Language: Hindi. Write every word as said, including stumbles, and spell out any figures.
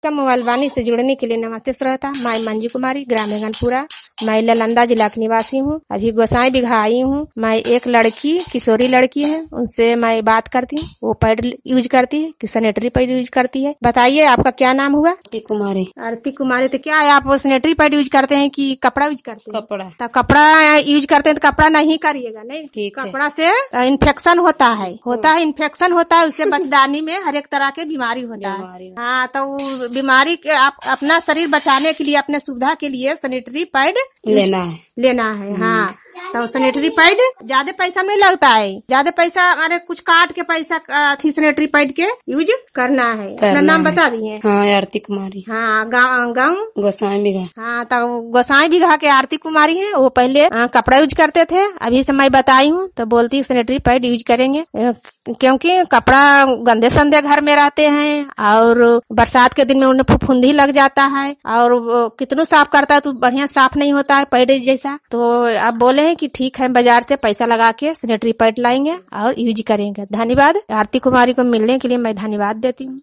का मोबाइल वाणी से जुड़ने के लिए नमस्ते श्रोता। मैं मंजू कुमारी, ग्राम गनपुरा, मैं नालंदा जिला की निवासी हूँ। अभी गोसाई बिघा आई हूँ। मैं एक लड़की, किशोरी लड़की है, उनसे मैं बात करती हूँ। वो पैड यूज करती है कि सैनिटरी पैड यूज करती है। बताइए आपका क्या नाम हुआ? आरती कुमारी। आरती कुमारी, तो क्या है आप वो सैनिटरी पैड यूज करते हैं कि कपड़ा यूज करते हैं? कपड़ा। तो कपड़ा यूज करते हैं तो कपड़ा नहीं करिएगा, नहीं ठीक है। कपड़ा से इन्फेक्शन होता है होता है इन्फेक्शन होता है। उससे बचदानी में हर एक तरह के बीमारी होता है। हाँ, तो वो बीमारी के आप अपना शरीर बचाने के लिए, अपने सुविधा के लिए सैनिटरी पैड लेना है लेना है। हाँ, तो सैनिटरी पैड ज्यादा पैसा नहीं लगता है। ज्यादा पैसा हमारे कुछ काट के पैसा थी सैनिटरी पैड के यूज करना है। अपना नाम बता दिए? हाँ, आरती कुमारी। हाँ, गाँव गाँव गोसाई बिघा। हाँ, तो गोसाई बिघा के आरती कुमारी है। वो पहले आ, कपड़ा यूज करते थे, अभी से मैं बताई हूँ तो बोलती सैनिटरी पैड यूज करेंगे, क्योंकि कपड़ा गंदे संदे घर में रहते हैं और बरसात के दिन में उन्हें फुफुंदी लग जाता है और कितनों साफ करता है तो बढ़िया साफ नहीं होता है पैड जैसा। तो आप बोले हैं कि ठीक है, बाजार से पैसा लगा के सैनिटरी पैड लाएंगे और यूज करेंगे। धन्यवाद। आरती कुमारी को मिलने के लिए मैं धन्यवाद देती हूँ।